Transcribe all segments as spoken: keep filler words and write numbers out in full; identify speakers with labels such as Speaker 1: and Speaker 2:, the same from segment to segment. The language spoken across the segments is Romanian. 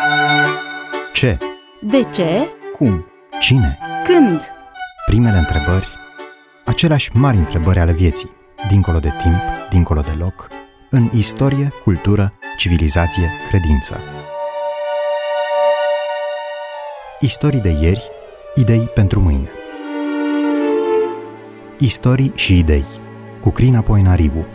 Speaker 1: Ce?
Speaker 2: De ce?
Speaker 1: Cum? Cine?
Speaker 2: Când?
Speaker 1: Primele întrebări, aceleași mari întrebări ale vieții, dincolo de timp, dincolo de loc, în istorie, cultură, civilizație, credință. Istorii de ieri, idei pentru mâine. Istorii și idei, cu Crina Poenariu.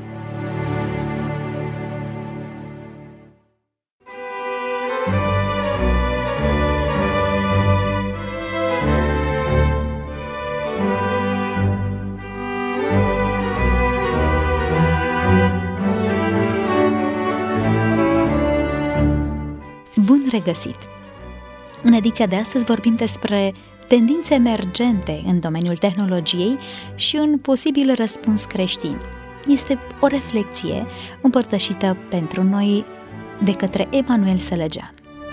Speaker 2: Bun regăsit! În ediția de astăzi vorbim despre tendințe emergente în domeniul tehnologiei și un posibil răspuns creștin. Este o reflexie împărtășită pentru noi de către Emanuel Sălăgean.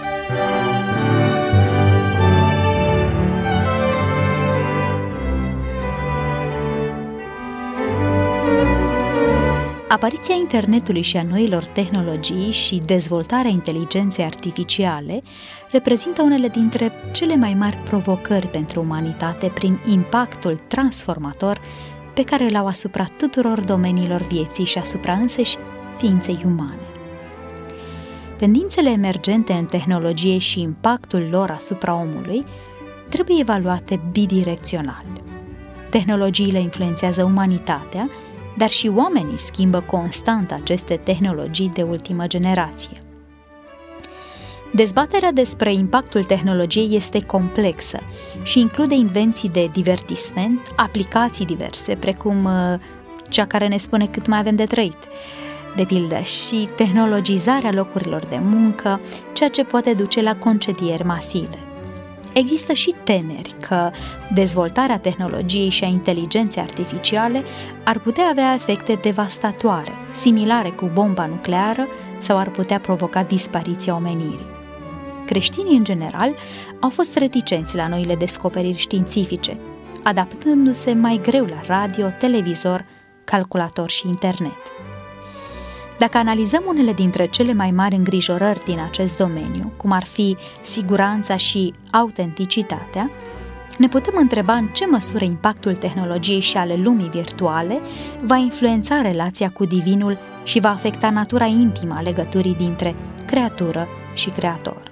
Speaker 2: Apariția internetului și a noilor tehnologii și dezvoltarea inteligenței artificiale reprezintă unele dintre cele mai mari provocări pentru umanitate prin impactul transformator pe care l-au asupra tuturor domeniilor vieții și asupra însăși ființei umane. Tendințele emergente în tehnologie și impactul lor asupra omului trebuie evaluate bidirecțional. Tehnologiile influențează umanitatea, dar și oamenii schimbă constant aceste tehnologii de ultimă generație. Dezbaterea despre impactul tehnologiei este complexă și include invenții de divertisment, aplicații diverse, precum cea care ne spune cât mai avem de trăit, de pildă, și tehnologizarea locurilor de muncă, ceea ce poate duce la concedieri masive. Există și temeri că dezvoltarea tehnologiei și a inteligenței artificiale ar putea avea efecte devastatoare, similare cu bomba nucleară, sau ar putea provoca dispariția omenirii. Creștinii, în general, au fost reticenți la noile descoperiri științifice, adaptându-se mai greu la radio, televizor, calculator și internet. Dacă analizăm unele dintre cele mai mari îngrijorări din acest domeniu, cum ar fi siguranța și autenticitatea, ne putem întreba în ce măsură impactul tehnologiei și ale lumii virtuale va influența relația cu divinul și va afecta natura intimă a legăturii dintre creatură și creator.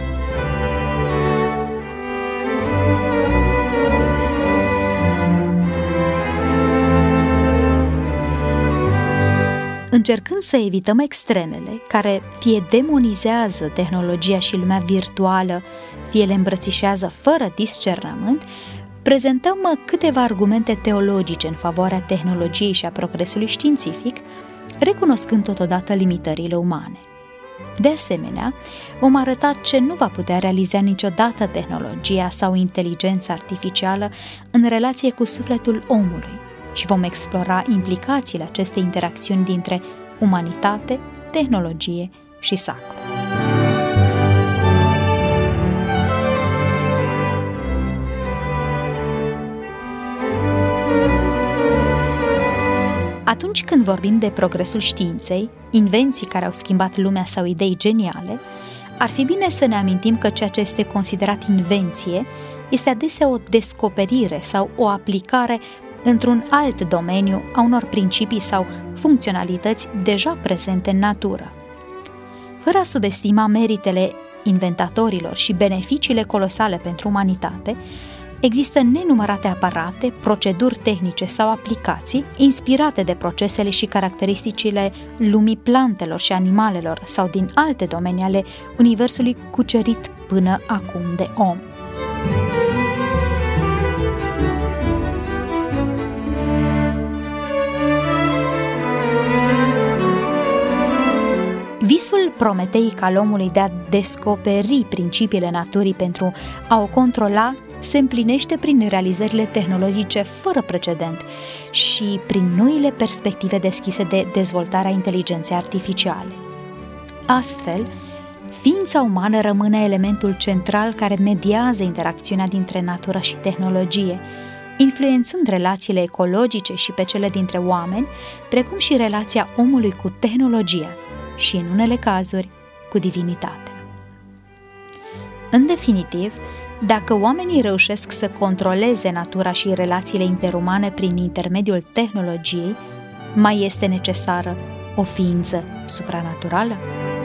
Speaker 2: Încercând să evităm extremele care fie demonizează tehnologia și lumea virtuală, fie le îmbrățișează fără discernământ, prezentăm câteva argumente teologice în favoarea tehnologiei și a progresului științific, recunoscând totodată limitările umane. De asemenea, vom arăta ce nu va putea realiza niciodată tehnologia sau inteligența artificială în relație cu sufletul omului, și vom explora implicațiile acestei interacțiuni dintre umanitate, tehnologie și sacru. Atunci când vorbim de progresul științei, invenții care au schimbat lumea sau idei geniale, ar fi bine să ne amintim că ceea ce este considerat invenție este adesea o descoperire sau o aplicare într-un alt domeniu a unor principii sau funcționalități deja prezente în natură. Fără a subestima meritele inventatorilor și beneficiile colosale pentru umanitate, există nenumărate aparate, proceduri tehnice sau aplicații inspirate de procesele și caracteristicile lumii plantelor și animalelor sau din alte domenii ale universului cucerit până acum de om. Visul prometeic al omului de a descoperi principiile naturii pentru a o controla se împlinește prin realizările tehnologice fără precedent și prin noile perspective deschise de dezvoltarea inteligenței artificiale. Astfel, ființa umană rămâne elementul central care mediază interacțiunea dintre natură și tehnologie, influențând relațiile ecologice și pe cele dintre oameni, precum și relația omului cu tehnologia și, în unele cazuri, cu divinitatea. În definitiv, dacă oamenii reușesc să controleze natura și relațiile interumane prin intermediul tehnologiei, mai este necesară o ființă supranaturală?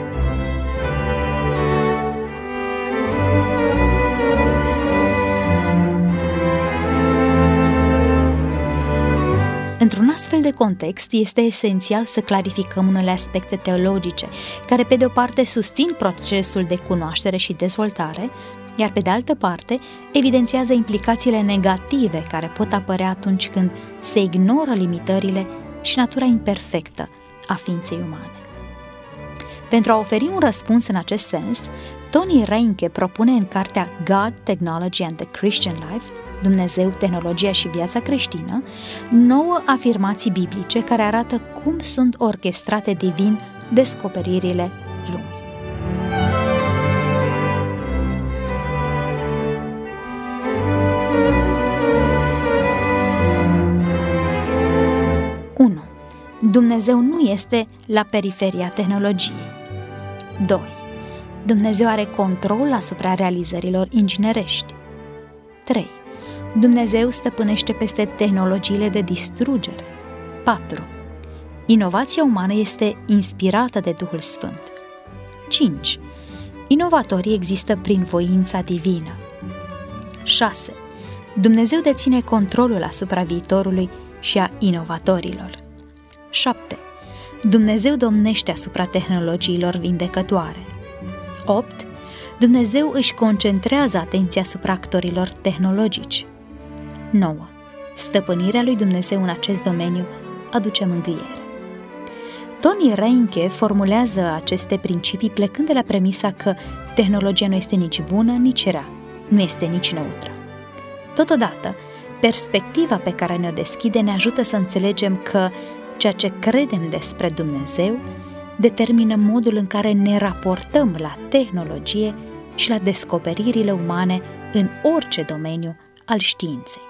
Speaker 2: Într-un astfel de context, este esențial să clarificăm unele aspecte teologice, care pe de o parte susțin procesul de cunoaștere și dezvoltare, iar pe de altă parte evidențiază implicațiile negative care pot apărea atunci când se ignoră limitările și natura imperfectă a ființei umane. Pentru a oferi un răspuns în acest sens, Tony Reinke propune în cartea God, Technology and the Christian Life, Dumnezeu, tehnologia și viața creștină, nouă afirmații biblice care arată cum sunt orchestrate divin descoperirile lumii. unu. Dumnezeu nu este la periferia tehnologiei. doi. Dumnezeu are control asupra realizărilor inginerești. trei. Dumnezeu stăpânește peste tehnologiile de distrugere. patru. Inovația umană este inspirată de Duhul Sfânt. cinci. Inovatorii există prin voința divină. șase. Dumnezeu deține controlul asupra viitorului și a inovatorilor. șapte. Dumnezeu domnește asupra tehnologiilor vindecătoare. opt. Dumnezeu își concentrează atenția asupra actorilor tehnologici. nouă. Stăpânirea lui Dumnezeu în acest domeniu aduce mângâiere. Tony Reinke formulează aceste principii plecând de la premisa că tehnologia nu este nici bună, nici rea, nu este nici neutră. Totodată, perspectiva pe care ne-o deschide ne ajută să înțelegem că ceea ce credem despre Dumnezeu determină modul în care ne raportăm la tehnologie și la descoperirile umane în orice domeniu al științei.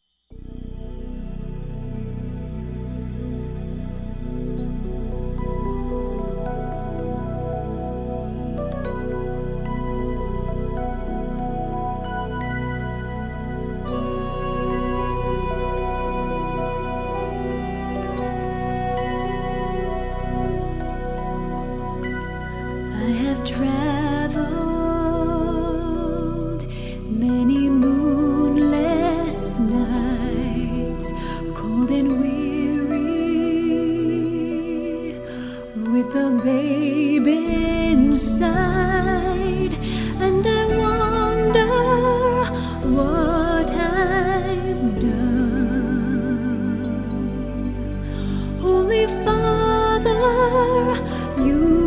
Speaker 3: Traveled many moonless nights, cold and weary, with a baby inside, and I wonder what I've done. Holy Father, you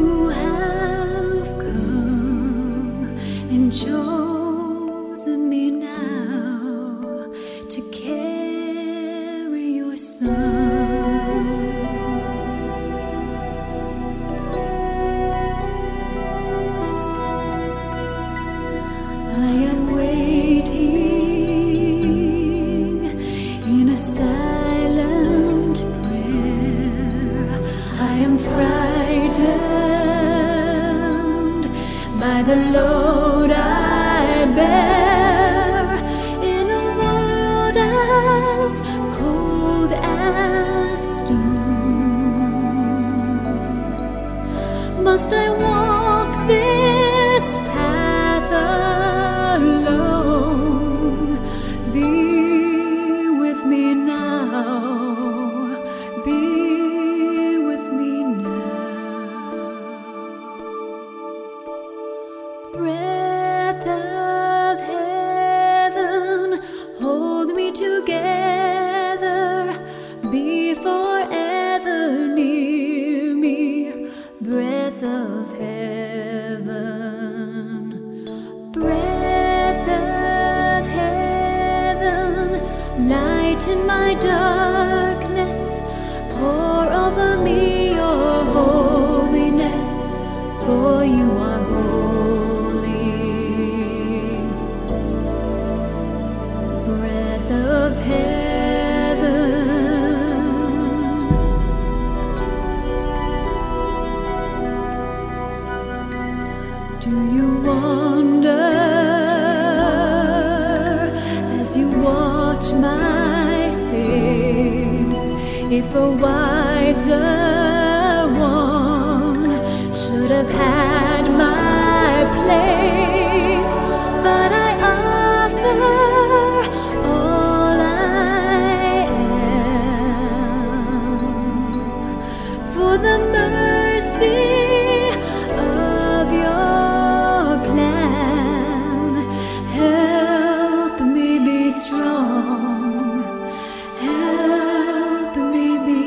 Speaker 3: chosen me now to carry your son. I am waiting in a silent prayer. I am frightened by the load I bear in a world as cold as stone. Must I walk this path alone? Be with me now, be with me now. Breath of heaven, hold me together, be forever near me. Breath of heaven, breath of heaven, lighten my darkness, pour over me your holiness, for you are holy. Breath of heaven, do you wonder if a wiser one should have had my place, but I offer all I am for the mercy of your plan. Help me be strong, help me be,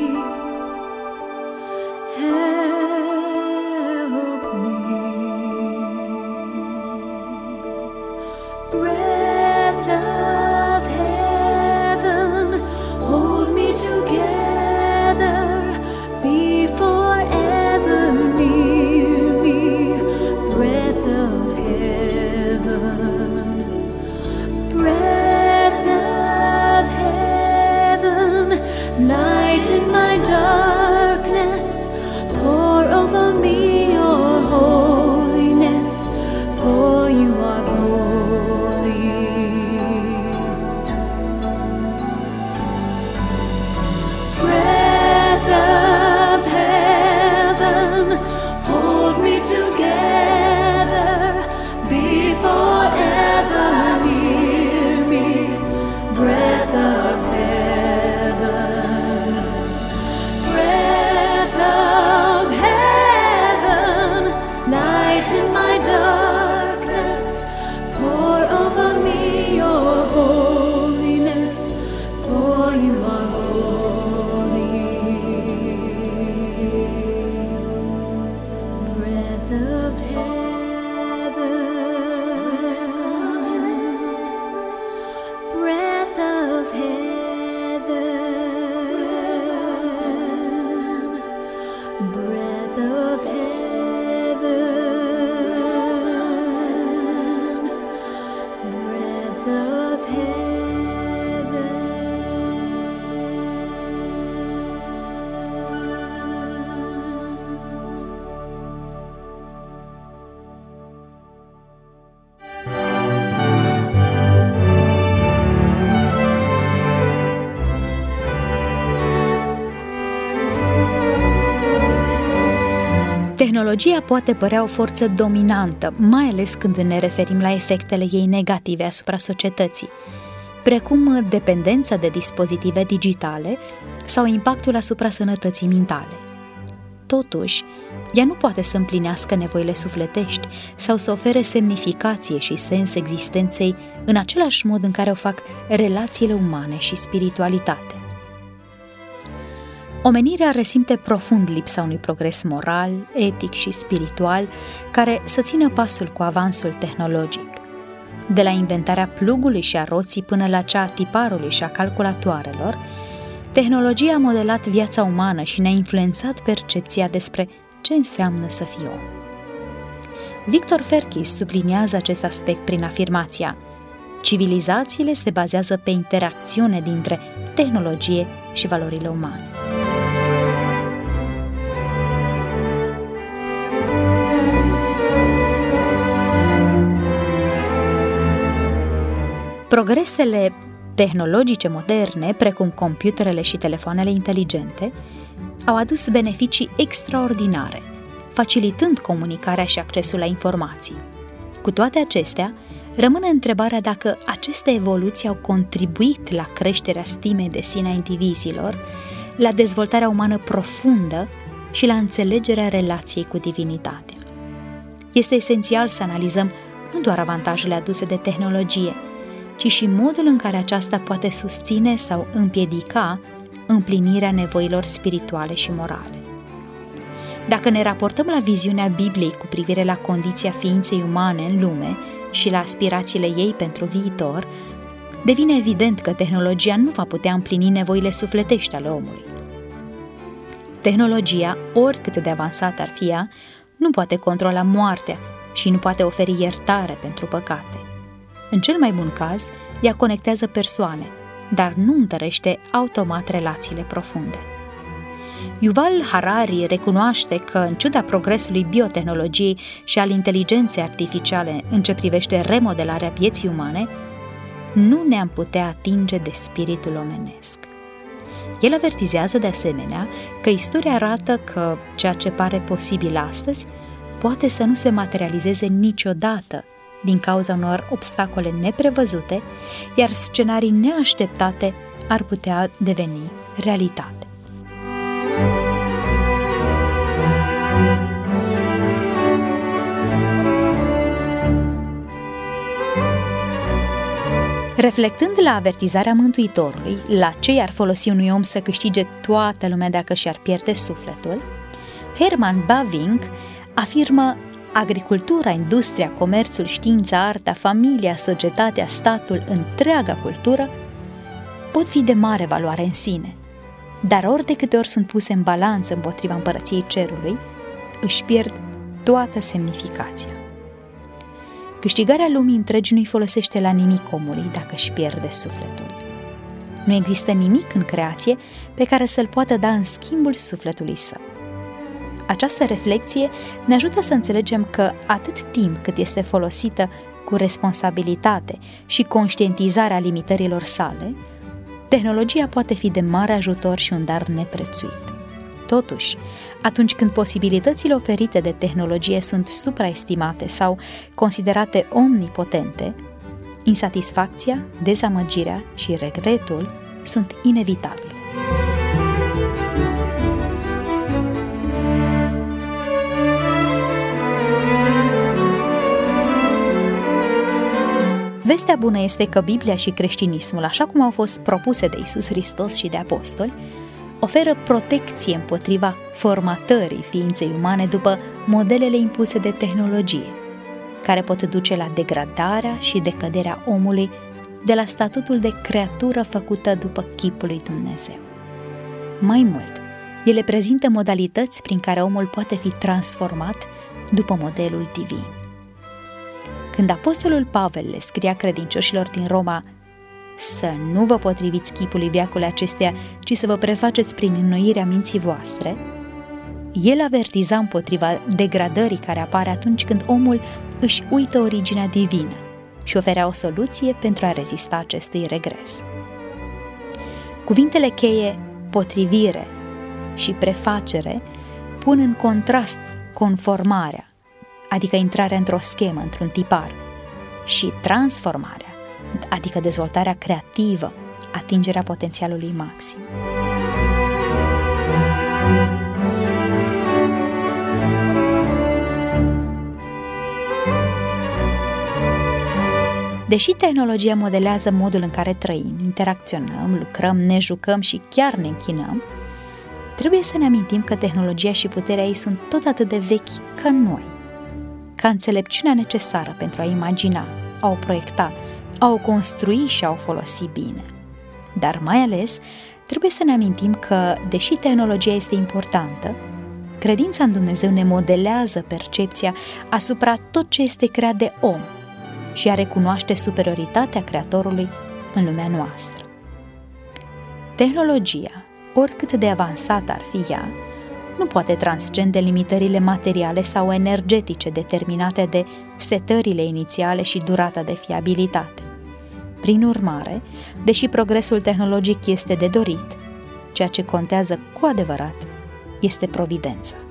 Speaker 3: help me. Breath of heaven, hold me together, be forever near me. Breath of heaven, breath of heaven, lighten my darkness, pour over me your holiness, for you are holy. Breath of heaven, hold me together, be forever near me. Breath of heaven, breath of heaven, lighten my darkness, pour over me your holiness, for you are holy. Breath of heaven, breath of heaven, breath of heaven, breath of
Speaker 2: Tehnologia poate părea o forță dominantă, mai ales când ne referim la efectele ei negative asupra societății, precum dependența de dispozitive digitale sau impactul asupra sănătății mentale. Totuși, ea nu poate să împlinească nevoile sufletești sau să ofere semnificație și sens existenței în același mod în care o fac relațiile umane și spiritualitate. Omenirea resimte profund lipsa unui progres moral, etic și spiritual care să țină pasul cu avansul tehnologic. De la inventarea plugului și a roții până la cea a tiparului și a calculatoarelor, tehnologia a modelat viața umană și ne-a influențat percepția despre ce înseamnă să fii om. Victor Ferkis subliniază acest aspect prin afirmația: civilizațiile se bazează pe interacțiune dintre tehnologie și valorile umane. Progresele tehnologice moderne, precum computerele și telefoanele inteligente, au adus beneficii extraordinare, facilitând comunicarea și accesul la informații. Cu toate acestea, rămâne întrebarea dacă aceste evoluții au contribuit la creșterea stimei de sine a indivizilor, la dezvoltarea umană profundă și la înțelegerea relației cu divinitatea. Este esențial să analizăm nu doar avantajele aduse de tehnologie, ci și modul în care aceasta poate susține sau împiedica împlinirea nevoilor spirituale și morale. Dacă ne raportăm la viziunea Bibliei cu privire la condiția ființei umane în lume și la aspirațiile ei pentru viitor, devine evident că tehnologia nu va putea împlini nevoile sufletești ale omului. Tehnologia, oricât de avansată ar fi ea, nu poate controla moartea și nu poate oferi iertare pentru păcate. În cel mai bun caz, ea conectează persoane, dar nu întărește automat relațiile profunde. Yuval Harari recunoaște că, în ciuda progresului biotehnologiei și al inteligenței artificiale în ce privește remodelarea vieții umane, nu ne-am putea atinge de spiritul omenesc. El avertizează de asemenea că istoria arată că ceea ce pare posibil astăzi poate să nu se materializeze niciodată din cauza unor obstacole neprevăzute, iar scenarii neașteptate ar putea deveni realitate. Reflectând la avertizarea Mântuitorului, la ce i-ar folosi unui om să câștige toată lumea dacă și-ar pierde sufletul, Herman Bavinck afirmă: agricultura, industria, comerțul, știința, arta, familia, societatea, statul, întreaga cultură pot fi de mare valoare în sine, dar ori de câte ori sunt puse în balanță împotriva împărăției cerului, își pierd toată semnificația. Câștigarea lumii întregi nu-i folosește la nimic omului dacă își pierde sufletul. Nu există nimic în creație pe care să-l poată da în schimbul sufletului său. Această reflecție ne ajută să înțelegem că atât timp cât este folosită cu responsabilitate și conștientizarea limitărilor sale, tehnologia poate fi de mare ajutor și un dar neprețuit. Totuși, atunci când posibilitățile oferite de tehnologie sunt supraestimate sau considerate omnipotente, insatisfacția, dezamăgirea și regretul sunt inevitabile. Vestea bună este că Biblia și creștinismul, așa cum au fost propuse de Iisus Hristos și de apostoli, oferă protecție împotriva formatării ființei umane după modelele impuse de tehnologie, care pot duce la degradarea și decăderea omului de la statutul de creatură făcută după chipul lui Dumnezeu. Mai mult, ele prezintă modalități prin care omul poate fi transformat după modelul divin. Când apostolul Pavel le scria credincioșilor din Roma să nu vă potriviți chipului veacului acesteia, ci să vă prefaceți prin înnoirea minții voastre, el avertiza împotriva degradării care apare atunci când omul își uită originea divină și oferea o soluție pentru a rezista acestui regres. Cuvintele cheie potrivire și prefacere pun în contrast conformarea, adică intrarea într-o schemă, într-un tipar, și transformarea, adică dezvoltarea creativă, atingerea potențialului maxim. Deși tehnologia modelează modul în care trăim, interacționăm, lucrăm, ne jucăm și chiar ne închinăm, trebuie să ne amintim că tehnologia și puterea ei sunt tot atât de vechi ca noi, ca înțelepciunea necesară pentru a imagina, a o proiecta, a o construi și a o folosi bine. Dar mai ales, trebuie să ne amintim că, deși tehnologia este importantă, credința în Dumnezeu ne modelează percepția asupra tot ce este creat de om și a recunoaște superioritatea Creatorului în lumea noastră. Tehnologia, oricât de avansată ar fi ea, nu poate transcende limitările materiale sau energetice determinate de setările inițiale și durata de fiabilitate. Prin urmare, deși progresul tehnologic este de dorit, ceea ce contează cu adevărat este providența.